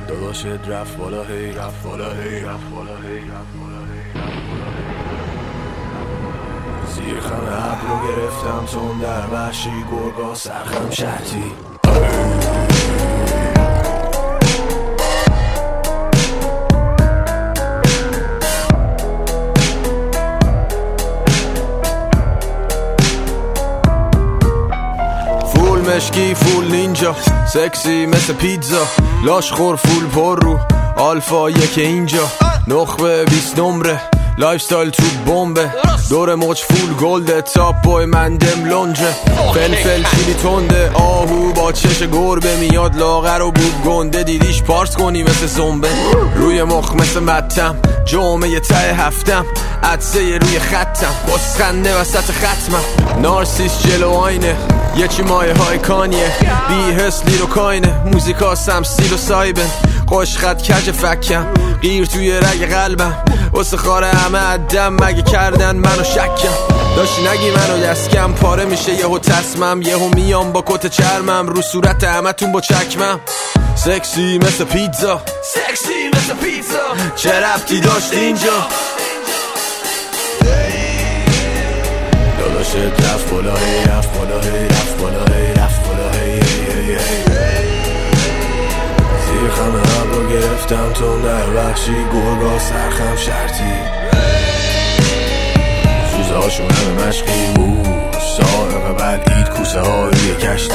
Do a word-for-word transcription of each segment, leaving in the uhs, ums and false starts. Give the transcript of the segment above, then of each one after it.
داداشت رفت بالا هی رفت بالا هی رفت بالا هی رفت بالا هی رفت بالا هی. زیر خم ابر رو گرفتم تون در وحشی گرگا سرخم شرطی فول مشکی فول نینجا سکسی مثل پیتزا لاش خور فول پر رو آلفا یک اینجا نخبه بیست نمره لایف ستایل تو بمبه دور موج فول گلده تاپ بای مندم لونجه فلفل چیلی تنده آهو با چش گربه میاد لاغر و بود گنده دیدیش پارس کنی مثل زنبه روی مخ مثل متم جامعه ته هفتم عدسه روی خطم بسخنده وسط ختمم نارسیس جلو آینه یه چی مایه های کانیه بی حس لیر و کاینه موزیکا سمسیل و سایبن قش خط کج فکم غیر توی رگ قلبم واسه خاره همه عدم مگه کردن منو شکم داشتی نگی منو دستکم پاره میشه یهو تصمم یهو میام با کت چرمم رو صورت همه تون با چکمم سکسی مثل پیتزا سکسی مثل پیتزا چه ربطی داشت اینجا داداشت رفت بالا هی رفت بالا هی رفت بالا هی رفت بالا هی هی هی زیر خم ابر رو گرفتم تون در وحشی گرگا سرخم شرطی سوزه هاشون همه مشقی بود سارق بلعید کوسه های کشتی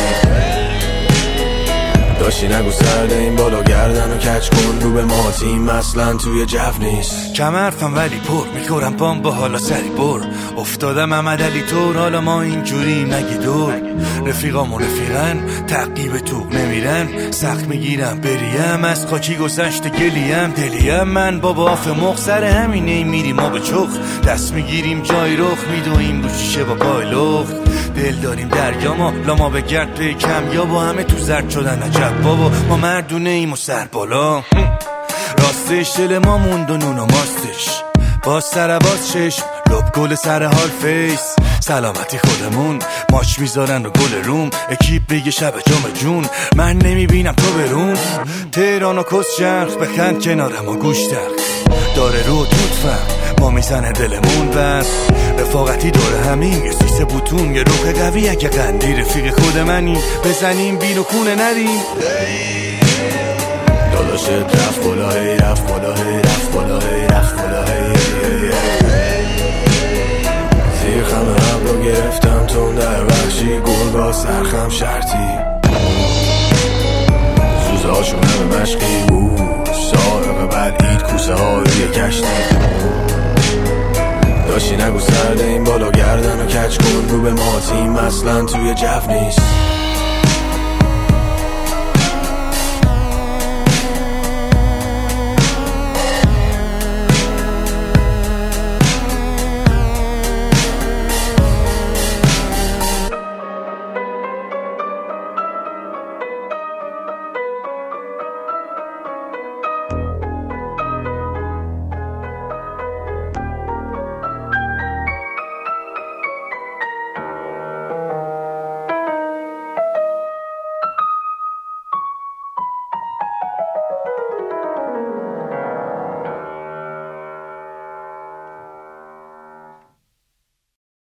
داشتی نگو سرده این بالا گردن و کچ کن رو به ما تیم اصلا توی جو نیست کم حرفم ولی پر میخورم پام با حالا سری بر افتادم محمد علی طور حالا ما اینجوری نگی دور رفیقامو رفیقن تعقیب توق نمیرن سخت میگیرم بریم از خاکی گذشته گلیم دلیم من بابا آف مخ سر همینه میریم ما به چخ دست میگیریم جای رخ میدویم رو شیشه با پای لخت دل داریم دریا ما لاما به گرد پی کم یا با همه تو زرد شدن عجب بابا ما مردونه ایم و سر بالا راستش دل ما موند و نون و ماستش باز سر باز چشم لب گل سر حال فیس سلامتی خودمون ماچ میذارن و گل روم اکیپ بگه شب جام جون من نمیبینم تو برون تهران و کس چرخ بخند کنارم و گوش ترخ داره رو توتفم ما میزنه دلمون بس رفاقتی داره همین یه سیسه بوتون یه روح قوی اگه قندی رفیق خود منی بزنیم بین و کونه نریم داداشت رفت بالا هی رفت بالا هی رفت بالا هی رفت بالا هی زیر خم ابر رو گرفتم تون در وحشی گرگا سرخم شرطی سوزه هاشون همه مشقی بود سارق بلعید کوسه های کشتی داشتی نگو سرده این بالا گردن و کچ کن رو به ما تیم اصلا توی جو نیست